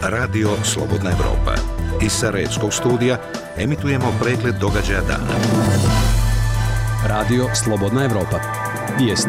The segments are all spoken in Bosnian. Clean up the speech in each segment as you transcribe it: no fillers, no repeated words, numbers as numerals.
Radio Slobodna Evropa. Iz Sarajevskog studija emitujemo pregled događaja dana. Radio Slobodna Evropa. Vijesti.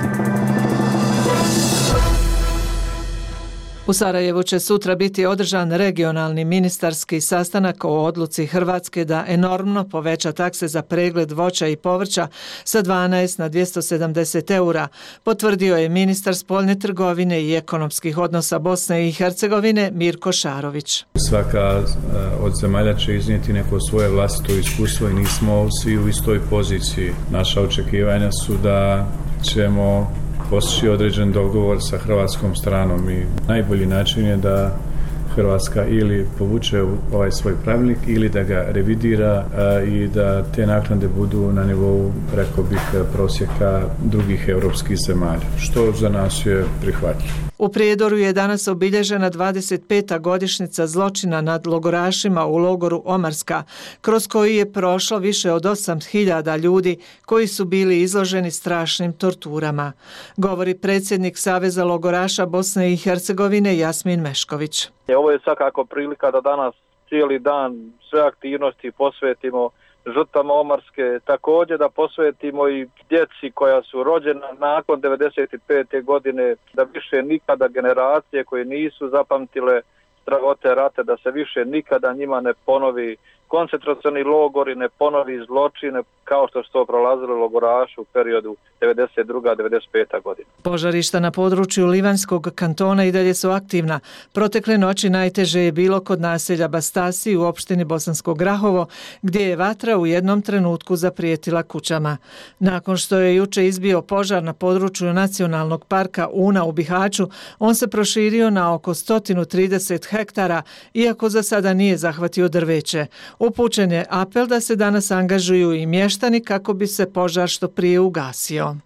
U Sarajevu će sutra biti održan regionalni ministarski sastanak o odluci Hrvatske da enormno poveća takse za pregled voća i povrća sa 12 na 270 eura, potvrdio je ministar spoljne trgovine i ekonomskih odnosa Bosne i Hercegovine Mirko Šarović. Svaka od zemalja će iznijeti neko svoje vlastito iskustvo i nismo svi u istoj poziciji. Naša očekivanja su da ćemo postići određen dogovor sa hrvatskom stranom i najbolji način je da Hrvatska ili povuče ovaj svoj pravilnik ili da ga revidira i da te naknade budu na nivou, rekao bih, prosjeka drugih europskih zemalja, što za nas je prihvatljivo. U Prijedoru je danas obilježena 25. godišnjica zločina nad logorašima u logoru Omarska, kroz koji je prošlo više od 8.000 ljudi koji su bili izloženi strašnim torturama, govori predsjednik Saveza logoraša Bosne i Hercegovine Jasmin Mešković. Ovo je svakako prilika da danas cijeli dan sve aktivnosti posvetimo žrtvama Omarske, također da posvetimo i djeci koja su rođena nakon 95. godine, da više nikada generacije koje nisu zapamtile strahote rata, da se više nikada njima ne ponovi koncentracioni logori, ne ponovi zločine kao što su to prolazili logoraši u periodu 92-95. godina. Požarišta na području Livanjskog kantona i dalje su aktivna. Protekle noći najteže je bilo kod naselja Bastasi u opštini Bosansko Grahovo, gdje je vatra u jednom trenutku zaprijetila kućama. Nakon što je juče izbio požar na području nacionalnog parka Una u Bihaću, on se proširio na oko 130 hektara, iako za sada nije zahvatio drveće. Upućen je apel da se danas angažuju i mještani kako bi se požar što prije ugasio.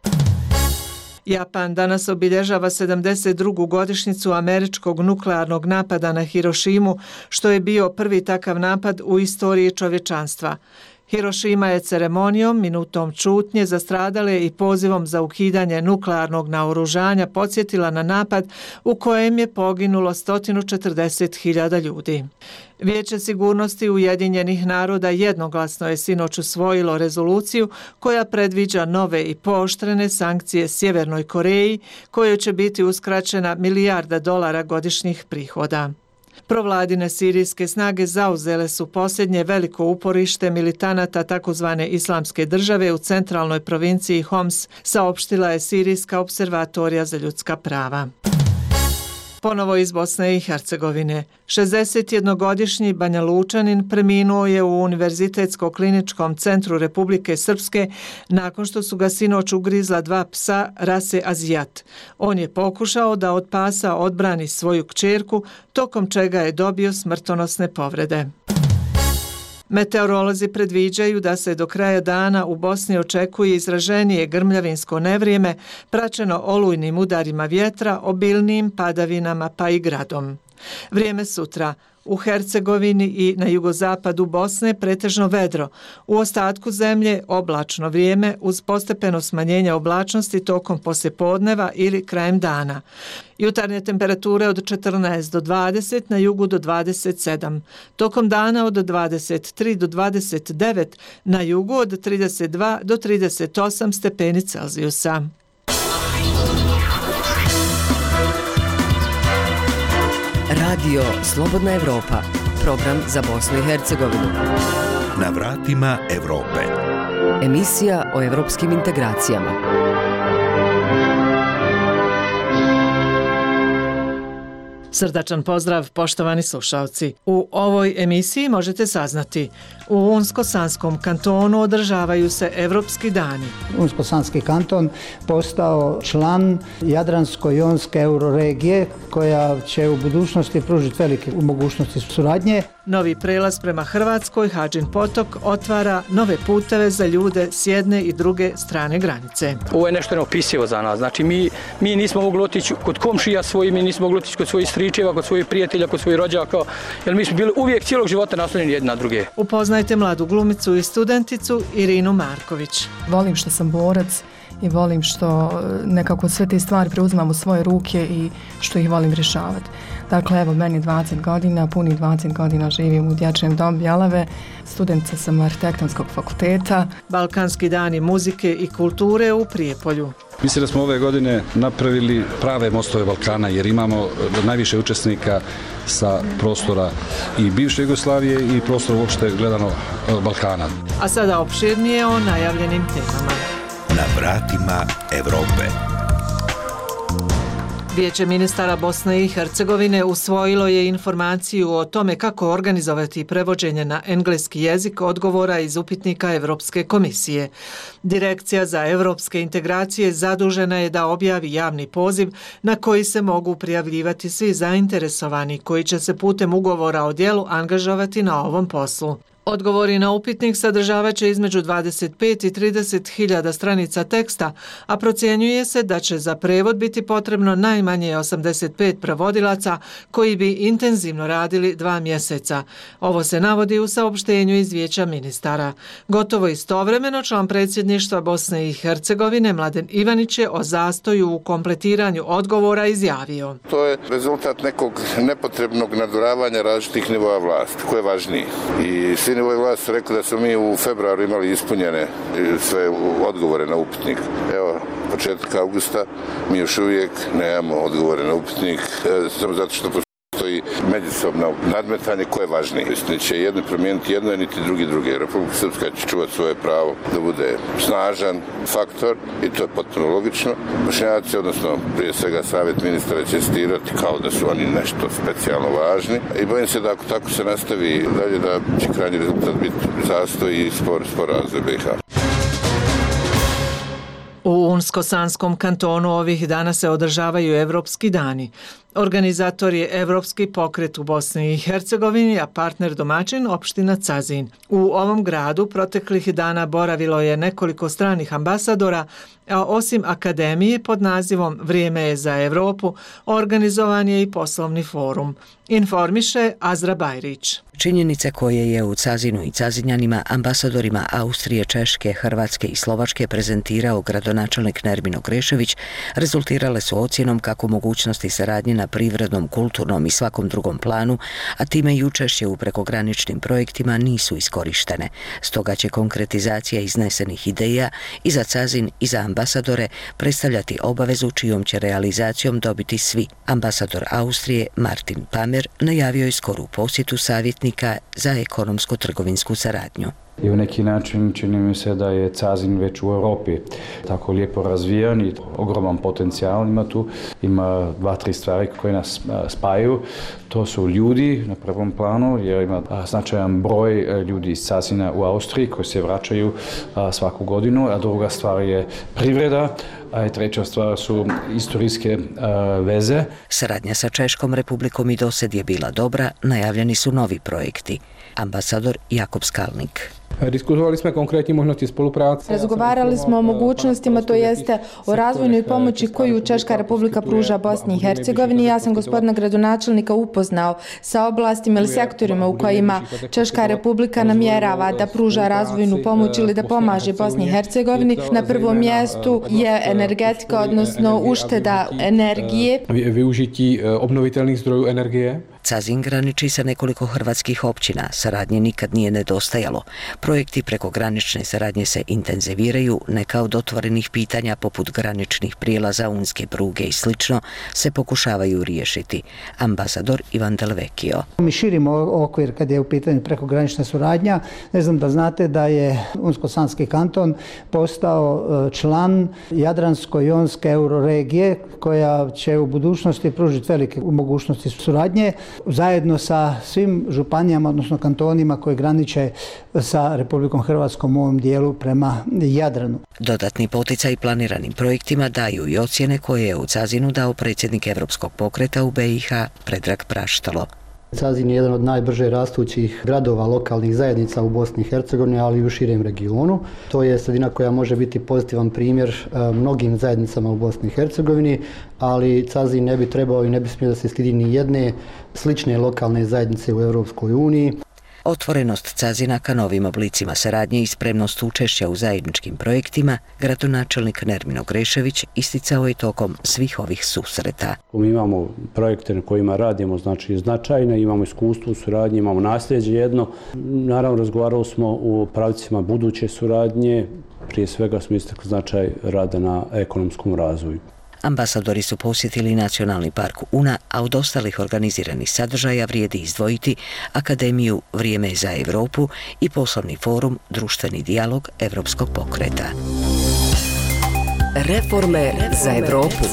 Japan danas obilježava 72. godišnjicu američkog nuklearnog napada na Hirošimu, što je bio prvi takav napad u istoriji čovječanstva. Hirošima je ceremonijom, minutom ćutnje za stradale i pozivom za ukidanje nuklearnog naoružanja podsjetila na napad u kojem je poginulo 140.000 ljudi. Vijeće sigurnosti Ujedinjenih naroda jednoglasno je sinoć usvojilo rezoluciju koja predviđa nove i pooštrene sankcije Sjevernoj Koreji, kojoj će biti uskraćena $1 milijarda godišnjih prihoda. Provladine sirijske snage zauzele su posljednje veliko uporište militanata takozvane Islamske države u centralnoj provinciji Homs, saopštila je Sirijska observatorija za ljudska prava. Ponovo iz Bosne i Hercegovine. 61-godišnji Banja Lučanin preminuo je u Univerzitetsko-kliničkom centru Republike Srpske nakon što su ga sinoć ugrizla 2 psa rase Azijat. On je pokušao da od pasa odbrani svoju kćerku, tokom čega je dobio smrtonosne povrede. Meteorolozi predviđaju da se do kraja dana u Bosni očekuje izraženije grmljavinsko nevrijeme, praćeno olujnim udarima vjetra, obilnijim padavinama pa i gradom. Vrijeme sutra. U Hercegovini i na jugozapadu Bosne pretežno vedro. U ostatku zemlje oblačno vrijeme uz postepeno smanjenje oblačnosti tokom poslijepodneva ili krajem dana. Jutarnje temperature od 14 do 20, na jugu do 27. Tokom dana od 23 do 29, na jugu od 32 do 38 stepeni Celzijusa. Radio Slobodna Evropa, program za Bosnu i Hercegovinu. Na vratima Evrope. Emisija o evropskim integracijama. Srdačan pozdrav, poštovani slušalci. U ovoj emisiji možete saznati: u Unsko-Sanskom kantonu održavaju se Evropski dani. Unsko-Sanski kanton postao član Jadransko-jonske euroregije koja će u budućnosti pružiti velike mogućnosti suradnje. Novi prelaz prema Hrvatskoj, Hadžin potok, otvara nove puteve za ljude s jedne i druge strane granice. Ovo je nešto neopisivo za nas. Znači mi nismo mogli otići kod komšija svojih, mi nismo mogli otići kod svojih stričeva, kod svojih prijatelja, kod svojih rođaka, jer mi smo bili uvijek cijelog života naslonjeni jedni na druge. Upoznajte mladu glumicu i studenticu Irinu Marković. Volim što sam borac i volim što nekako sve te stvari preuzimam u svoje ruke i što ih volim rješavati. Dakle, evo, meni 20 godina, puni 20 godina živim u dječjem domu Bjelave, studentica sam arhitektonskog fakulteta. Balkanski dani muzike i kulture u Prijepolju. Mislim da smo ove godine napravili prave mostove Balkana jer imamo najviše učesnika sa prostora i bivše Jugoslavije i prostora uopšte gledano Balkana. A sada opširnije o najavljenim temama. Na vratima Evrope. Vijeće ministara Bosne i Hercegovine usvojilo je informaciju o tome kako organizovati prevođenje na engleski jezik odgovora iz upitnika Evropske komisije. Direkcija za evropske integracije zadužena je da objavi javni poziv na koji se mogu prijavljivati svi zainteresovani koji će se putem ugovora o djelu angažovati na ovom poslu. Odgovori na upitnik sadržavaće između 25 i 30 hiljada stranica teksta, a procjenjuje se da će za prevod biti potrebno najmanje 85 prevodilaca koji bi intenzivno radili 2 mjeseca. Ovo se navodi u saopštenju iz Vijeća ministara. Gotovo istovremeno član predsjedništva Bosne i Hercegovine Mladen Ivanić je o zastoju u kompletiranju odgovora izjavio. To je rezultat nekog nepotrebnog naduravanja različitih nivoa vlasti, koje je važniji. I svi nivoji vlasti su rekli da smo mi u februaru imali ispunjene sve odgovore na upitnik. Evo, početak augusta mi još uvijek nemamo odgovore na upitnik, samo zato što postoji međusobno nadmetanje koje je važnije. Neće jedni promijeniti jedno, niti druge. Republika Srpska će čuvati svoje pravo da bude snažan faktor i to je potpuno logično. Bošnjaci, odnosno prije svega savjet ministara će insistirati kao da su oni nešto specijalno važni i bojim se da ako tako se nastavi dalje da će krajnji rezultat biti zastoj i spor razvoj BiH. U Unsko-Sanskom kantonu ovih dana se održavaju Evropski dani. Organizator je Evropski pokret u Bosni i Hercegovini, a partner domaćin opština Cazin. U ovom gradu proteklih dana boravilo je nekoliko stranih ambasadora, a osim akademije pod nazivom Vrijeme je za Evropu, organizovan je i poslovni forum. Informiše Azra Bajrić. Činjenice koje je u Cazinu i Cazinjanima ambasadorima Austrije, Češke, Hrvatske i Slovačke prezentirao gradonačelnik Nermin Okrešević rezultirale su ocjenom kako mogućnosti saradnje na privrednom, kulturnom i svakom drugom planu, a time i učešće u prekograničnim projektima nisu iskorištene. Stoga će konkretizacija iznesenih ideja i za Cazin i za ambasadore predstavljati obavezu čijom će realizacijom dobiti svi. Ambasador Austrije Martin Pamer najavio je skoru posjetu savjetnika za ekonomsko-trgovinsku saradnju. I u neki način čini mi se da je Cazin već u Europi tako lijepo razvijan i ogroman potencijal ima tu. Ima 2-3 stvari koje nas spajaju. To su ljudi na prvom planu jer ima značajan broj ljudi iz Cazina u Austriji koji se vraćaju svaku godinu, a druga stvar je privreda, a treća stvar su istorijske veze. Saradnja sa Češkom republikom i dosad je bila dobra, najavljeni su novi projekti. Ambasador Jakob Skalnik. Diskutovali smo konkretni možnosti spolupráce. Razgovarali smo o mogućnostima, to jeste o razvojnoj pomoći koju Češka republika pruža Bosni i Hercegovini. Ja sam gospodina gradonačelnika upoznao sa oblastima ili sektorima u kojima Češka republika namjerava da pruža razvojnu pomoć ili da pomaže Bosni i Hercegovini. Na prvom mjestu je energetika, odnosno ušteda energije. Využití obnovitelných zdrojů energije. Cazin graniči sa nekoliko hrvatskih općina, saradnje nikad nije nedostajalo. Projekti prekogranične saradnje se intenziviraju, neka od otvorenih pitanja poput graničnih prijelaza, unske pruge i slično se pokušavaju riješiti. Ambasador Ivan Delvekio. Mi širimo okvir kad je u pitanju prekogranična suradnja. Ne znam da znate da je Unsko-Sanski kanton postao član Jadransko-jonske euroregije koja će u budućnosti pružiti velike mogućnosti suradnje zajedno sa svim županijama, odnosno kantonima koji graniče sa Republikom Hrvatskom u ovom dijelu prema Jadranu. Dodatni poticaj planiranim projektima daju i ocjene koje je u Cazinu dao predsjednik Evropskog pokreta u BiH Predrag Praštalo. Cazin je jedan od najbrže rastućih gradova lokalnih zajednica u Bosni i Hercegovini, ali i u širem regionu. To je sredina koja može biti pozitivan primjer mnogim zajednicama u Bosni i Hercegovini, ali Cazin ne bi trebao i ne bi smio da se stidi ni jedne slične lokalne zajednice u Europskoj uniji. Otvorenost Cazina ka novim oblicima saradnje i spremnost učešća u zajedničkim projektima, gradonačelnik Nermino Grešević isticao je tokom svih ovih susreta. Mi imamo projekte na kojima radimo, znači značajne, imamo iskustvo u suradnji, imamo nasljeđe jedno. Naravno, razgovarali smo o pravcima buduće suradnje, prije svega smo istakli značaj rada na ekonomskom razvoju. Ambasadori su posjetili Nacionalni park Una, a od ostalih organiziranih sadržaja vrijedi izdvojiti Akademiju Vrijeme za Evropu i poslovni forum Društveni dijalog Evropskog pokreta. Reforme za Evropu.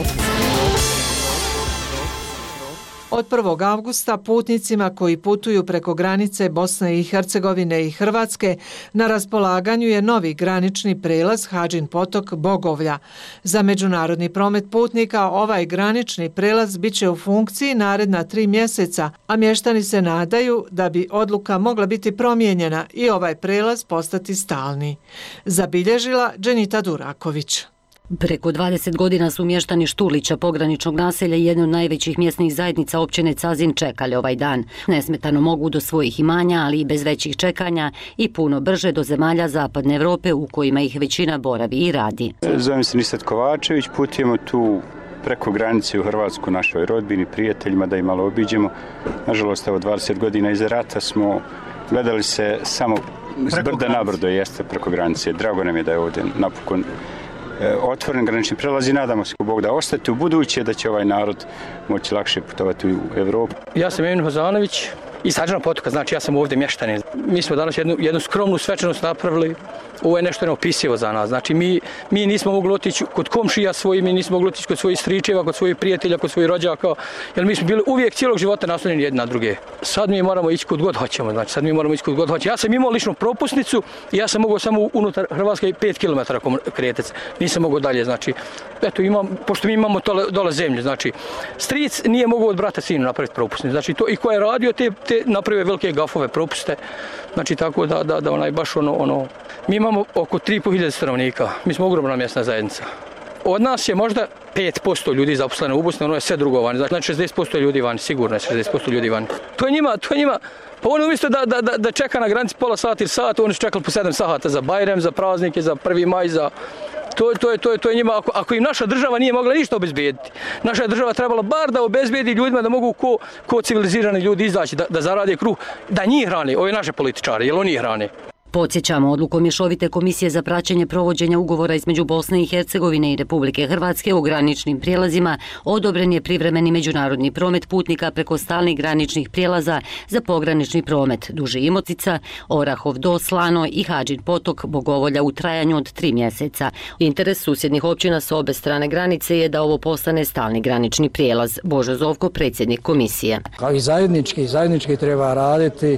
Od 1. avgusta putnicima koji putuju preko granice Bosne i Hercegovine i Hrvatske na raspolaganju je novi granični prelaz Hadžin potok Bogovlja. Za međunarodni promet putnika ovaj granični prelaz biće u funkciji naredna 3 mjeseca, a mještani se nadaju da bi odluka mogla biti promijenjena i ovaj prelaz postati stalni. Zabilježila Dženita Duraković. Preko 20 godina su mještani Štulića, pograničnog naselja i jedne od najvećih mjesnih zajednica općine Cazin čekali ovaj dan. Nesmetano mogu do svojih imanja, ali i bez većih čekanja i puno brže do zemalja Zapadne Evrope u kojima ih većina boravi i radi. Zovem se Nisad Kovačević, putujemo tu preko granice u Hrvatsku našoj rodbini, prijateljima da ih malo obiđemo. Nažalost, evo 20 godina iza rata smo gledali se samo s brda na brdo, jeste preko granice. Drago nam je da je ovdje napokon otvoren granični prelaz i nadamo se, Bog da ostati u buduće, da će ovaj narod moći lakše putovati u Evropu. Ja sam Emin Hozanović iz Hadžinog potoka, znači ja sam ovdje mještanin. Mi smo danas jednu skromnu svečanost napravili. Ovo je nešto neopisivo za nas. Znači mi nismo mogli otići kod komšija svojih, mi nismo mogli otići kod svojih stričeva, kod svojih prijatelja, kod svojih rođaka, jer mi smo bili uvijek cijelog života naslonjeni jedni na druge. Sad mi moramo ići kod god hoćemo, znači sad mi moramo ići kod god hoćemo. Ja sam imao ličnu propusnicu i ja sam mogao samo unutar Hrvatske 5 km kretec. Nisam mogao dalje, znači eto pošto mi imamo dole zemlje, znači stric nije mogao od brata sinu napraviti propusnicu. Znači to i ko je radio te napravio velike gafove propuste. Znači tako da onaj baš ono mi imamo oko 3.500 stanovnika. Mi smo ogromna mjesna zajednica. Od nas je možda 5% ljudi zaposleno u Bosni, ono je sve drugo vani. Znači 60% ljudi vani, sigurno je 60% ljudi vani. To je njima, pa oni umjesto da čeka na granici pola sata ili sat, oni su čekali po 7 sata za Bajrem, za praznike, za 1. maj, za... To je njima, ako im naša država nije mogla ništa obezbijediti, naša država trebala bar da obezbijedi ljudima da mogu ko civilizirani ljudi izaći, da zarade kruh, da njih hrane, ove naše političare, jer oni ih hrane. Podsjećamo, odlukom Mješovite komisije za praćenje provođenja ugovora između Bosne i Hercegovine i Republike Hrvatske o graničnim prijelazima odobren je privremeni međunarodni promet putnika preko stalnih graničnih prijelaza za pogranični promet Duži Imocica, Orahov do Slano i Hadžin potok Bogovolja u trajanju od 3 mjeseca. Interes susjednih općina s obe strane granice je da ovo postane stalni granični prijelaz. Božo Zovko, predsjednik komisije. Kao i zajednički treba raditi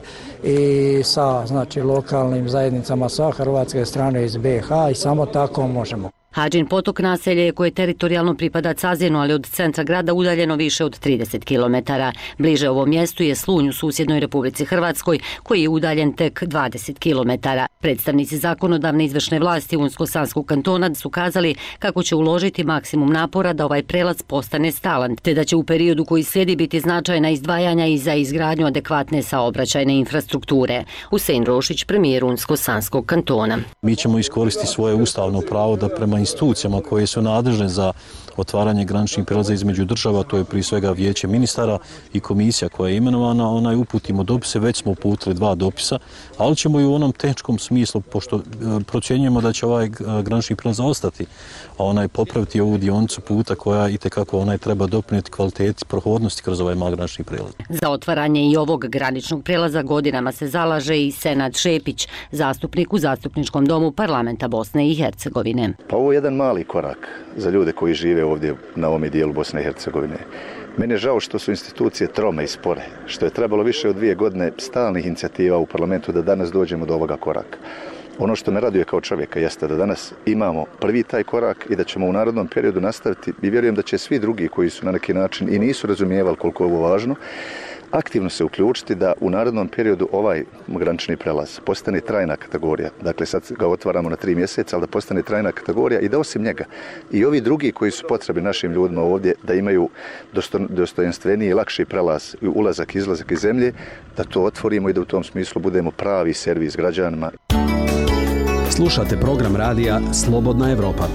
i sa lokalnim zajednicama sa hrvatske strane iz BiH i samo tako možemo. Hadžin potok naselje koje teritorijalno pripada Cazinu, ali od centra grada udaljeno više od 30 km. Bliže ovom mjestu je Slunj u susjednoj Republici Hrvatskoj, koji je udaljen tek 20 km. Predstavnici zakonodavne izvršne vlasti Unsko-Sanskog kantona su kazali kako će uložiti maksimum napora da ovaj prelaz postane stalan, te da će u periodu koji slijedi biti značajna izdvajanja i za izgradnju adekvatne saobraćajne infrastrukture. Husein Rošić, premijer Unsko-Sanskog kantona. Mi ćemo iskoristiti svoje ustavno pravo da prema institucijama koje su nadležne za otvaranje graničnih prijelaza između država, to je prije svega vijeće ministara i komisija koja je imenovana, uputimo dopise, već smo uputili 2 dopisa, ali ćemo i u onom tehničkom smislu, pošto procjenjujemo da će ovaj granični prijelaz ostati, a popraviti ovu dionicu puta koja itekako treba doprinijeti kvaliteti prohodnosti kroz ovaj mali granični prijelaz. Za otvaranje i ovog graničnog prijelaza godinama se zalaže i Senad Šepić, zastupnik u Zastupničkom domu Parlamenta Bosne i Hercegovine. Pa ovo je jedan mali korak za ljude koji žive ovdje na ovome dijelu Bosne i Hercegovine. Meni je žao što su institucije trome i spore, što je trebalo više od 2 godine stalnih inicijativa u parlamentu da danas dođemo do ovoga koraka. Ono što me raduje kao čovjeka jeste da danas imamo prvi taj korak i da ćemo u narodnom periodu nastaviti i vjerujem da će svi drugi koji su na neki način i nisu razumijevali koliko je ovo važno, aktivno se uključiti da u narednom periodu ovaj granični prelaz postane trajna kategorija. Dakle, sad ga otvaramo na 3 mjeseca, ali da postane trajna kategorija i da osim njega i ovi drugi koji su potrebni našim ljudima ovdje da imaju dostojanstveniji i lakši prelaz, ulazak i izlazak iz zemlje, da to otvorimo i da u tom smislu budemo pravi servis građanima. Slušate program radija Slobodna Evropa.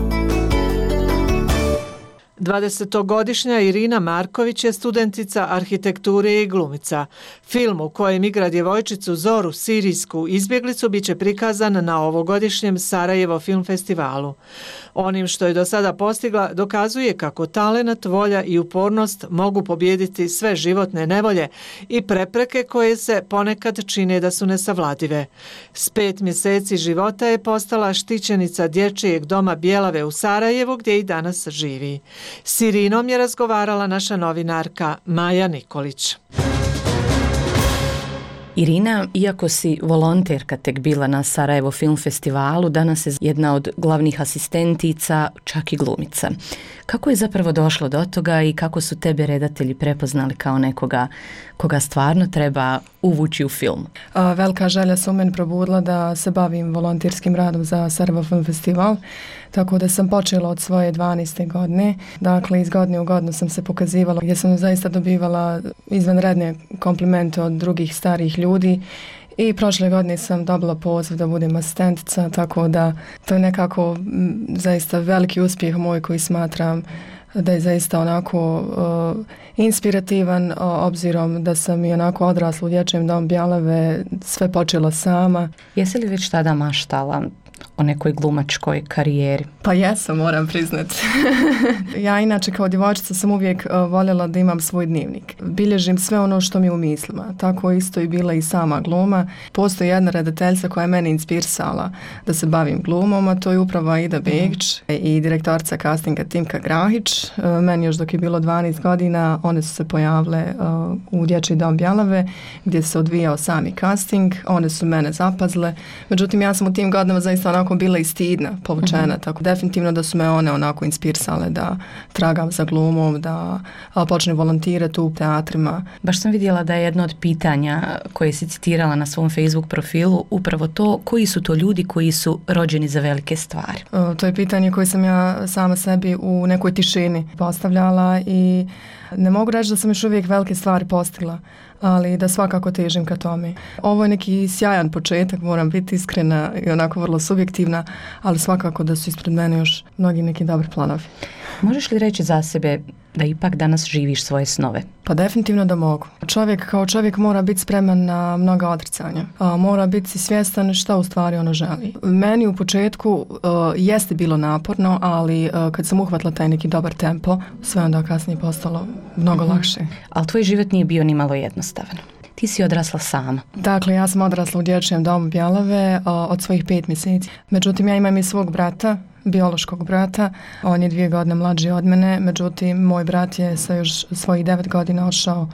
20-godišnja Irina Marković je studentica arhitekture i glumica. Film u kojem igra djevojčicu Zoru, sirijsku izbjeglicu, bit će prikazan na ovogodišnjem Sarajevo film festivalu. Onim što je do sada postigla dokazuje kako talenat, volja i upornost mogu pobijediti sve životne nevolje i prepreke koje se ponekad čine da su nesavladive. S 5 mjeseci života je postala štićenica dječjeg doma Bjelave u Sarajevu gdje i danas živi. S Irinom je razgovarala naša novinarka Maja Nikolić. Irina, iako si volonterka tek bila na Sarajevo film festivalu, danas je jedna od glavnih asistentica, čak i glumica. Kako je zapravo došlo do toga i kako su tebe redatelji prepoznali kao nekoga koga stvarno treba uvući u film? Velika želja se u meni probudila da se bavim volonterskim radom za Sarajevo film festival, tako da sam počela od svoje 12. godine. Dakle, iz godine u godinu sam se pokazivala gdje sam zaista dobivala izvanredne komplimente od drugih starih ljudi. I prošle godine sam dobila poziv da budem asistentica, tako da to je nekako zaista veliki uspjeh moj koji smatram da je zaista onako inspirativan, obzirom da sam i onako odrasla u dječjem domu Bjelave, sve počela sama. Jesi li već tada maštala o nekoj glumačkoj karijeri? Pa jesam, moram priznati. Ja inače kao djevojčica sam uvijek voljela da imam svoj dnevnik. Bilježim sve ono što mi je u mislima. Tako isto i bila i sama gluma. Postoji jedna redateljica koja je mene inspirisala da se bavim glumom, a to je upravo Aida Begić i direktorica castinga Timka Grahić. Meni još dok je bilo 12 godina, one su se pojavile u dječji dom Bjelave gdje se odvijao sami casting. One su mene zapazile. Međutim, ja sam u tim godinama zaista onako bila i stidna, povučena, tako definitivno da su me one onako inspirisale da tragam za glumom, da počnem volontirati u teatrima. Baš sam vidjela da je jedno od pitanja koje si citirala na svom Facebook profilu upravo to, koji su to ljudi koji su rođeni za velike stvari? To je pitanje koje sam ja sama sebi u nekoj tišini postavljala i ne mogu reći da sam još uvijek velike stvari postigla, ali da svakako težim ka tome. Ovo je neki sjajan početak, moram biti iskrena i onako vrlo subjektivna, ali svakako da su ispred mene još mnogi neki dobri planovi. Možeš li reći za sebe da ipak danas živiš svoje snove? Pa definitivno da mogu. Čovjek kao čovjek mora biti spreman na mnoga odricanja. Mora biti svjestan šta u stvari ono želi. Meni u početku jeste bilo naporno, ali kad sam uhvatila taj neki dobar tempo, sve onda kasnije postalo mnogo lakše. Ali tvoj život nije bio ni malo jednostavan. Ti si odrasla sama. Dakle, ja sam odrasla u dječjem domu Bjelave od svojih 5 mjeseci. Međutim, ja imam i svog brata, biološkog brata. On je 2 godine mlađi od mene, međutim, moj brat je sa još svojih 9 godina ošao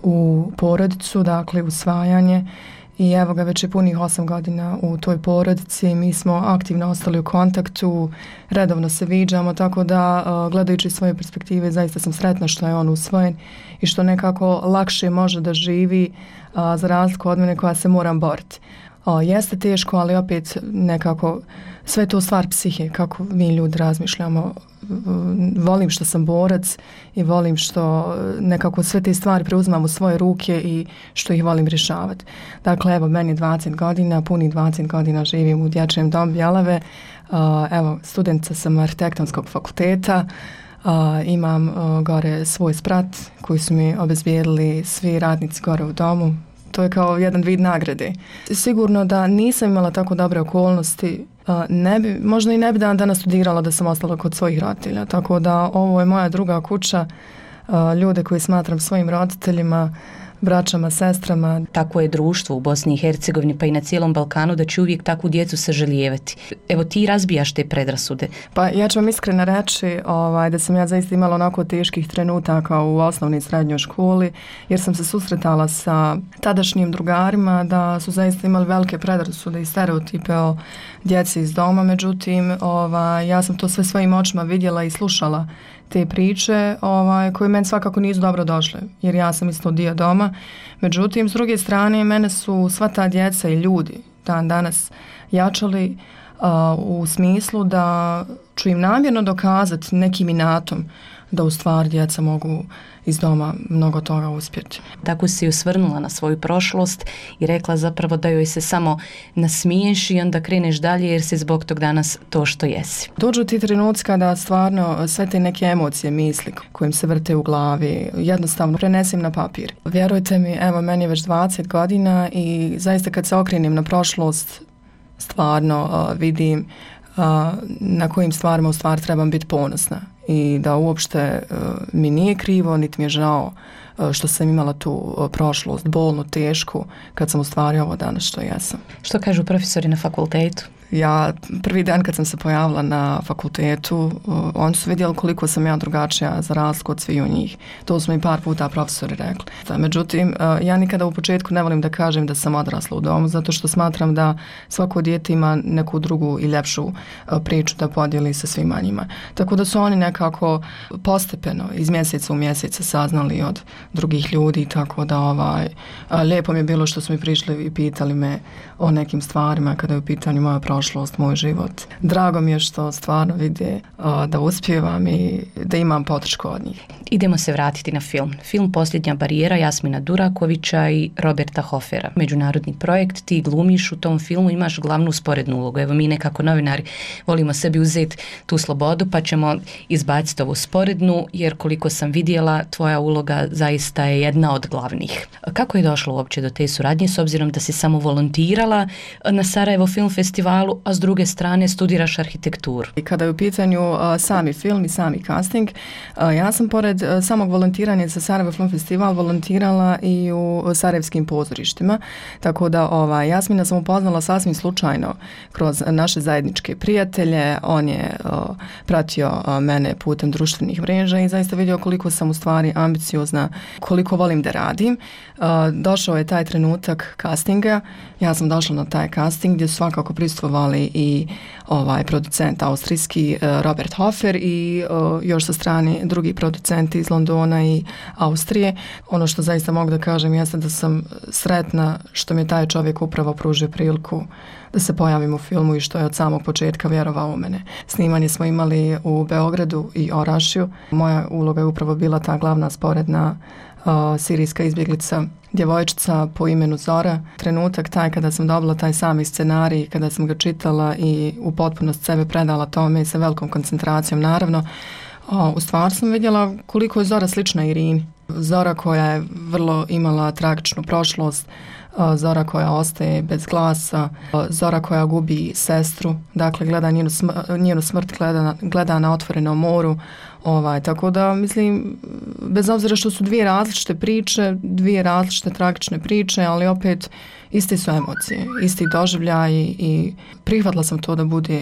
u porodicu, dakle, usvajanje. I evo ga, već je punih 8 godina u toj porodici. Mi smo aktivno ostali u kontaktu, redovno se viđamo, tako da gledajući svoje perspektive zaista sam sretna što je on usvojen i što nekako lakše može da živi za razliku od mene koja se moram boriti. Jeste teško, ali opet nekako sve to stvar psihe, kako mi ljudi razmišljamo. Volim što sam borac i volim što nekako sve te stvari preuzimam u svoje ruke i što ih volim rješavati. Dakle, evo, meni je 20 godina, punih 20 godina živim u dječjem domu Bjelave. Evo, studentica sam arhitektonskog fakulteta. Imam gore svoj sprat koji su mi obezbijedili svi radnici gore u domu. To je kao jedan vid nagrade. Sigurno da nisam imala tako dobre okolnosti, možda i ne bi danas studirala da sam ostala kod svojih roditelja. Tako da ovo je moja druga kuća, ljude koji smatram svojim roditeljima, braćama, sestrama. Tako je društvo u Bosni i Hercegovini pa i na cijelom Balkanu da će uvijek takvu djecu sažalijevati. Evo, ti razbijaš te predrasude. Pa ja ću vam iskreno reći da sam ja zaista imala onako teških trenutaka u osnovnoj i srednjoj školi, jer sam se susretala sa tadašnjim drugarima da su zaista imali velike predrasude i stereotipe o djece iz doma, međutim ja sam to sve svojim očima vidjela i slušala te priče koje meni svakako nisu dobro došle, jer ja sam isto dio doma. Međutim, s druge strane, mene su sva ta djeca i ljudi dan danas jačali u smislu da ću im namjerno dokazati nekim inatom da u stvari djeca mogu iz doma mnogo toga uspjeti. Tako si osvrnula na svoju prošlost i rekla zapravo da joj se samo nasmiješ i onda kreneš dalje jer si zbog tog danas to što jesi. Dođu ti trenuci kada stvarno sve te neke emocije, misli kojim se vrte u glavi, jednostavno prenesim na papir. Vjerujte mi, evo meni je već 20 godina i zaista kad se okrenem na prošlost stvarno vidim na kojim stvarima u stvari trebam biti ponosna i da uopšte mi nije krivo, niti mi je žao što sam imala tu prošlost, bolnu, tešku, kad sam u stvari ovo danas što jesam. Što kažu profesori na fakultetu? Ja prvi dan kad sam se pojavila na fakultetu, oni su vidjeli koliko sam ja drugačija za razliku od svih njih. To su mi par puta profesori rekli. Međutim, ja nikada u početku ne volim da kažem da sam odrasla u domu, zato što smatram da svako dijete ima neku drugu i ljepšu priču da podijeli sa svima njima. Tako da su oni nekako postepeno iz mjeseca u mjeseca saznali od drugih ljudi, tako da lijepo mi je bilo što su mi prišli i pitali me o nekim stvarima kada je u pitanju moja prošlost, moj život. Drago mi je što stvarno vide da uspijevam i da imam podršku od njih. Idemo se vratiti na film. Film Posljednja barijera Jasmina Durakovića i Roberta Hofera. Međunarodni projekt, ti glumiš u tom filmu, imaš glavnu sporednu ulogu. Evo mi nekako novinari volimo sebi uzeti tu slobodu pa ćemo izbaciti ovu sporednu jer koliko sam vidjela tvoja uloga zaista je jedna od glavnih. Kako je došlo uopće do te suradnje s obzirom da si samo volontirala na Sarajevo Film Festivalu, a s druge strane studiraš arhitekturu? I kada je u pitanju sami film i sami casting, ja sam pored samog volontiranja za Sarajevo Film Festival volontirala i u sarajevskim pozorištima, tako da Jasmina sam upoznala sasvim slučajno kroz naše zajedničke prijatelje. On je pratio mene putem društvenih mreža i zaista vidio koliko sam u stvari ambiciozna, koliko volim da radim. Došao je taj trenutak castinga, ja sam došla na taj casting gdje su svakako prisustvovali i producent austrijski Robert Hofer i još sa strane drugi producenti iz Londona i Austrije. Ono što zaista mogu da kažem jeste da sam sretna što mi je taj čovjek upravo pružio priliku da se pojavim u filmu i što je od samog početka vjerovao u mene. Snimanje smo imali u Beogradu i Orašju. Moja uloga je upravo bila ta glavna sporedna sirijska izbjeglica, djevojčica po imenu Zora. Trenutak taj kada sam dobila taj sami scenarij, kada sam ga čitala i u potpunost sebe predala tome i sa velikom koncentracijom naravno, u stvari sam vidjela koliko je Zora slična Irini. Zora koja je vrlo imala tragičnu prošlost, Zora koja ostaje bez glasa, Zora koja gubi sestru, dakle gleda njenu smrt, gleda na otvorenom moru. Tako da mislim, bez obzira što su dvije različite priče, dvije različite tragične priče, ali opet iste su emocije, isti doživljaj i prihvatila sam to da bude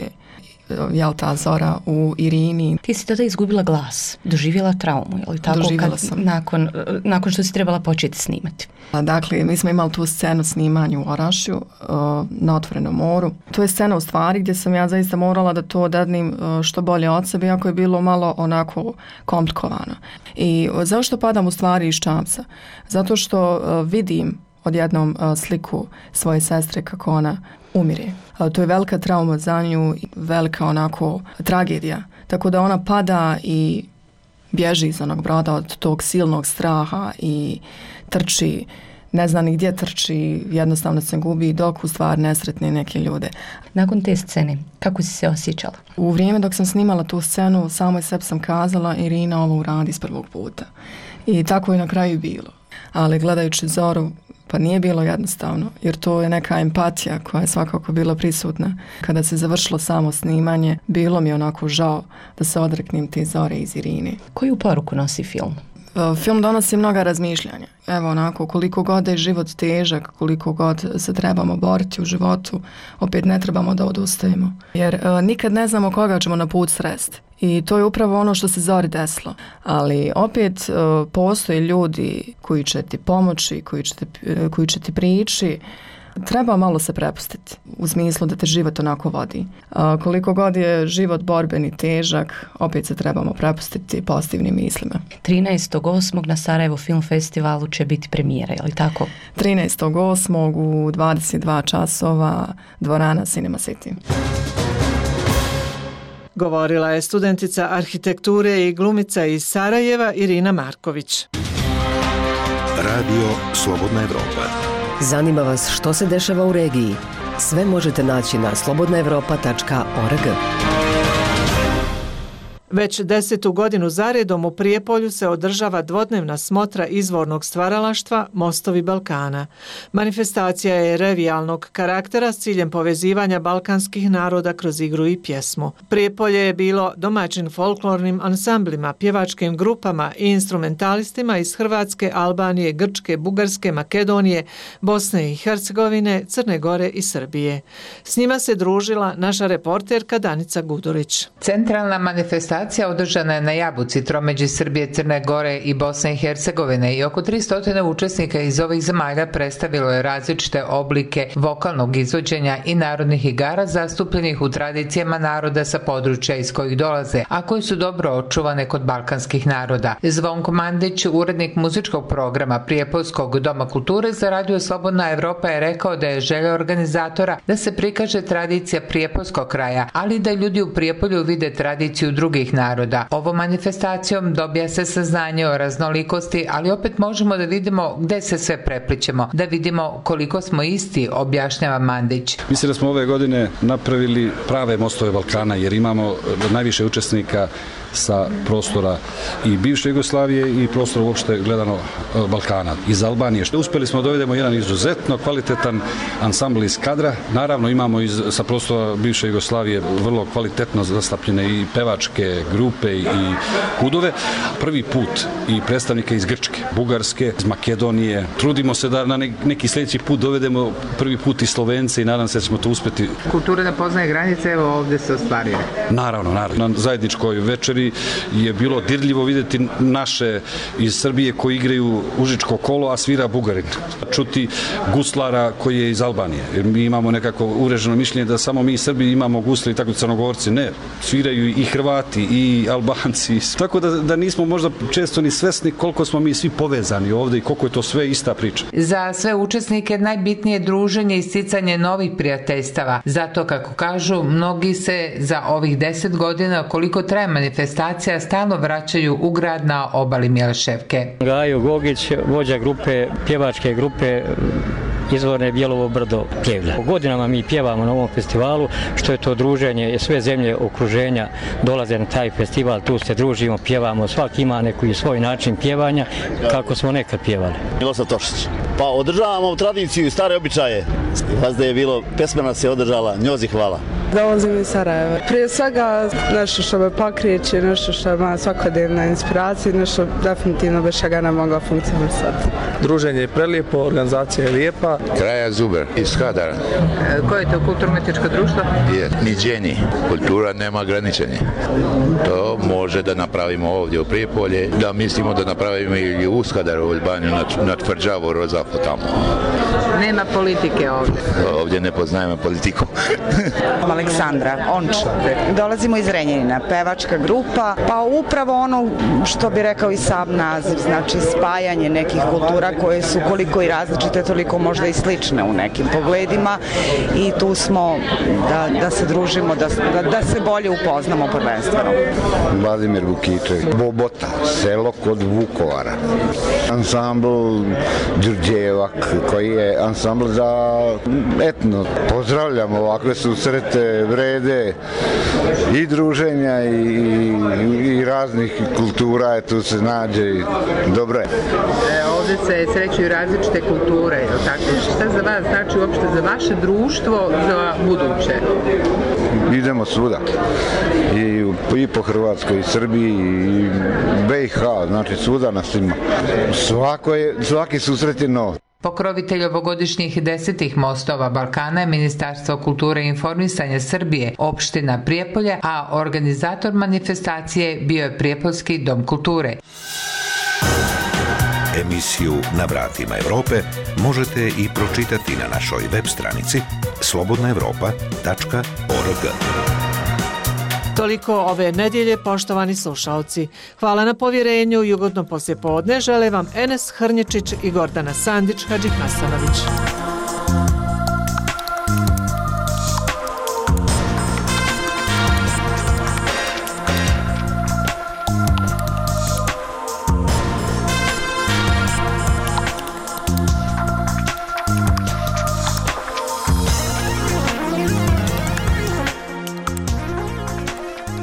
ta Zora u Irini. Ti si tada izgubila glas, doživjela traumu, je li tako? Doživjela sam. Nakon što si trebala početi snimati. Dakle, mi smo imali tu scenu snimanja u Orašju na otvorenom moru. To je scena u stvari gdje sam ja zaista morala da to dadnim što bolje od sebe, iako je bilo malo onako komplikovano. I zašto padam u stvari iz čamca? Zato što vidim odjednom sliku svoje sestre kako ona umire. To je velika trauma za nju, velika onako tragedija. Tako da ona pada i bježi iz onog broda od tog silnog straha i trči, ne zna ni gdje trči, jednostavno se gubi dok u stvari nesretne neke ljude. Nakon te scene, kako si se osjećala? U vrijeme dok sam snimala tu scenu, samoj sebi sam kazala Irina ovo uradi iz prvog puta. I tako je na kraju bilo. Ali gledajući Zoru, pa nije bilo jednostavno, jer to je neka empatija koja je svakako bila prisutna. Kada se završilo samo snimanje, bilo mi onako žao da se odreknem te Zore iz Irine. Koju poruku nosi film? Film donosi mnoga razmišljanja. Evo onako, koliko god je život težak, koliko god se trebamo boriti u životu, opet ne trebamo da odustajemo. Jer nikad ne znamo koga ćemo na put sresti. I to je upravo ono što se Zori desilo. Ali opet postoje ljudi koji će ti pomoći, koji će ti prići, Treba malo se prepustiti u smislu da te život onako vodi. Koliko god je život borben i težak, opet se trebamo prepustiti pozitivnim mislima. 13.8. na Sarajevo Film Festivalu će biti premijera, je li tako? 13.8. u 22 časova dvorana Cinema City. Govorila je studentica arhitekture i glumica iz Sarajeva Irina Marković. Radio Slobodna Evropa. Zanima vas što se dešava u regiji? Sve možete naći na slobodnaevropa.org. Već 10. godinu zaredom u Prijepolju se održava dvodnevna smotra izvornog stvaralaštva Mostovi Balkana. Manifestacija je revijalnog karaktera s ciljem povezivanja balkanskih naroda kroz igru i pjesmu. Prijepolje je bilo domaćin folklornim ansamblima, pjevačkim grupama i instrumentalistima iz Hrvatske, Albanije, Grčke, Bugarske, Makedonije, Bosne i Hercegovine, Crne Gore i Srbije. S njima se družila naša reporterka Danica Gudurić. Centralna manifestacija održana je na Jabuci, tromeđi Srbije, Crne Gore i Bosne i Hercegovine i oko 300 učesnika iz ovih zemalja predstavilo je različite oblike vokalnog izvođenja i narodnih igara zastupljenih u tradicijama naroda sa područja iz kojih dolaze, a koji su dobro očuvane kod balkanskih naroda. Zvonko Mandić, urednik muzičkog programa Prijepoljskog doma kulture za Radio Slobodna Evropa, je rekao da je želja organizatora da se prikaže tradicija Prijepoljskog kraja, ali da ljudi u Prijepolju vide tradiciju drugih naroda. Ovom manifestacijom dobija se saznanje o raznolikosti, ali opet možemo da vidimo gde se sve preplićemo, da vidimo koliko smo isti, objašnjava Mandić. Mislim da smo ove godine napravili prave mostove Balkana, jer imamo najviše učesnika sa prostora i bivše Jugoslavije i prostora uopšte gledano Balkana. Iz Albanije. Uspjeli smo da dovedemo jedan izuzetno kvalitetan ansambl iz kadra. Naravno imamo sa prostora bivše Jugoslavije vrlo kvalitetno zastapljene i pevačke grupe i kudove. Prvi put i predstavnike iz Grčke, Bugarske, iz Makedonije. Trudimo se da na neki sljedeći put dovedemo prvi put i Slovence i nadam se da ćemo to uspjeti. Kultura ne poznaje granice, evo ovdje se ostvaruje. Naravno. Na zajedničkoj večeri je bilo dirljivo vidjeti naše iz Srbije koji igraju užičko kolo, a svira Bugarin. Čuti guslara koji je iz Albanije. Jer mi imamo nekako ureženo mišljenje da samo mi Srbi imamo gusle i tako Crnogorci. Ne, sviraju i Hrvati i Albanci. Tako da nismo možda često ni svesni koliko smo mi svi povezani ovdje i koliko je to sve ista priča. Za sve učesnike najbitnije druženje i sticanje novih prijateljstava. Zato, kako kažu, mnogi se za ovih 10 godina koliko traje manifestacija stalno vraćaju u grad na obali Mjelševke. Gajo Gogić, vođa grupe, pjevačke grupe Izvorne Bjelovo brdo Pljevlja. Godinama mi pjevamo na ovom festivalu, što je to druženje, sve zemlje okruženja dolaze na taj festival, tu se družimo, pjevamo, svaki ima neki svoj način pjevanja, kako smo nekad pjevali. Miloslav Tošić. Pa održavamo tradiciju i stare običaje. Vazda je bilo, pesmena se održala, njozi hvala. Dolazim iz Sarajeva. Prije svega nešto što me pokreće, nešto što ima svakodnevna inspiracija, nešto definitivno bez čega ne mogla funkcionisati. Druženje je prelijepo, organizacija je lijepa. Kraja Zuber iz Skadara. Koje je to kulturno-umjetničko društvo? Je niđeni. Kultura nema ograničenje. To može da napravimo ovdje u Prijepolje, da mislimo da napravimo i u Skadaru, u Albaniju, na Tvrđavu, Rozafu tamo. Nema politike ovdje. Ovdje ne poznajemo politiku. Aleksandra Onč. Dolazimo iz Renjanina, pevačka grupa, pa upravo ono što bi rekao i sam naziv, znači spajanje nekih kultura koje su koliko i različite, toliko možda i slične u nekim pogledima i tu smo da se družimo, da se bolje upoznamo prvenstveno. Vladimir Vukičević, Bobota, selo kod Vukovara. Ansambl Đurđevak, koji je ansambl za etno. Pozdravljamo ovakve susrete, vrede i druženja i raznih kultura, tu se nađe i dobro je. Ovdje se srećuju različite kulture, tako? Šta za vas znači uopšte za vaše društvo, za buduće? Idemo svuda. I po Hrvatskoj, i Srbiji, i BiH, znači svuda nas ima. Svaki susret je nov. Pokrovitelj ovogodišnjih 10. mostova Balkana je Ministarstvo kulture i informisanja Srbije, opština Prijepolje, a organizator manifestacije bio je Prijepoljski dom kulture. Emisiju Na vratima Evrope možete i pročitati na našoj web stranici slobodnaevropa.org. Toliko ove nedjelje, poštovani slušalci. Hvala na povjerenju i ugodno poslijepodne žele vam Enes Hrnječić i Gordana Sandić Hadžihasanović.